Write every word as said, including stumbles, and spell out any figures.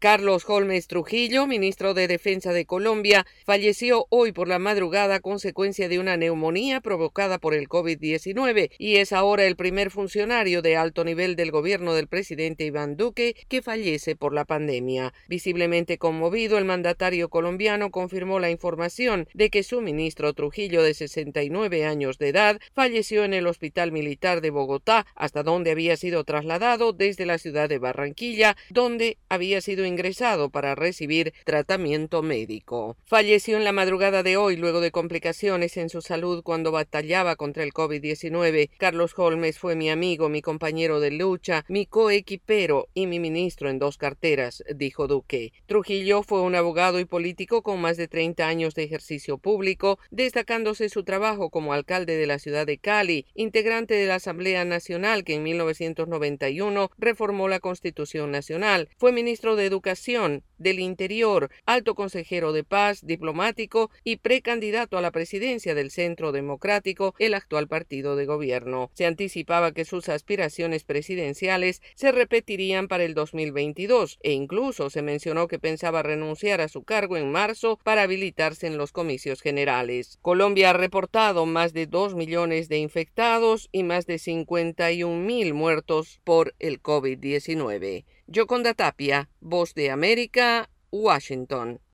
Carlos Holmes Trujillo, ministro de Defensa de Colombia, falleció hoy por la madrugada a consecuencia de una neumonía provocada por el COVID diecinueve y es ahora el primer funcionario de alto nivel del gobierno del presidente Iván Duque que fallece por la pandemia. Visiblemente conmovido, el mandatario colombiano confirmó la información de que su ministro Trujillo, de sesenta y nueve años de edad, falleció en el Hospital Militar de Bogotá, hasta donde había sido trasladado desde la ciudad de Barranquilla, donde había sido ingresado para recibir tratamiento médico. Falleció en la madrugada de hoy luego de complicaciones en su salud cuando batallaba contra el COVID diecinueve. Carlos Holmes fue mi amigo, mi compañero de lucha, mi coequipero y mi ministro en dos carteras, dijo Duque. Trujillo fue un abogado y político con más de treinta años de ejercicio público, destacándose su trabajo como alcalde de la ciudad de Cali, integrante de la Asamblea Nacional que en mil novecientos noventa y uno reformó la Constitución Nacional. Fue ministro de Educación, del Interior, alto consejero de paz, diplomático y precandidato a la presidencia del Centro Democrático, el actual partido de gobierno. Se anticipaba que sus aspiraciones presidenciales se repetirían para el dos mil veintidós e incluso se mencionó que pensaba renunciar a su cargo en marzo para habilitarse en los comicios generales. Colombia ha reportado más de dos millones de infectados y más de cincuenta y un mil muertos por el COVID diecinueve. Yoconda Tapia, Voz de América, Washington.